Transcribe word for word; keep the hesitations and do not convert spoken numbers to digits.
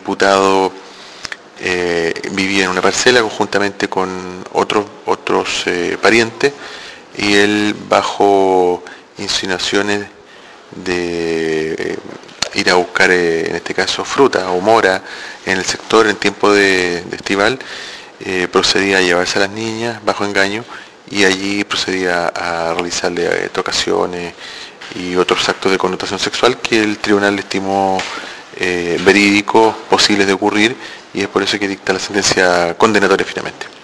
imputado eh, vivía en una parcela conjuntamente con otros, otros eh, parientes, y él, bajo insinuaciones de eh, ir a buscar, eh, en este caso, fruta o mora en el sector en tiempo de, de estival, eh, procedía a llevarse a las niñas bajo engaño, y allí procedía a realizarle eh, tocaciones y otros actos de connotación sexual que el tribunal estimó eh, verídicos, posibles de ocurrir, y es por eso que dicta la sentencia condenatoria finalmente.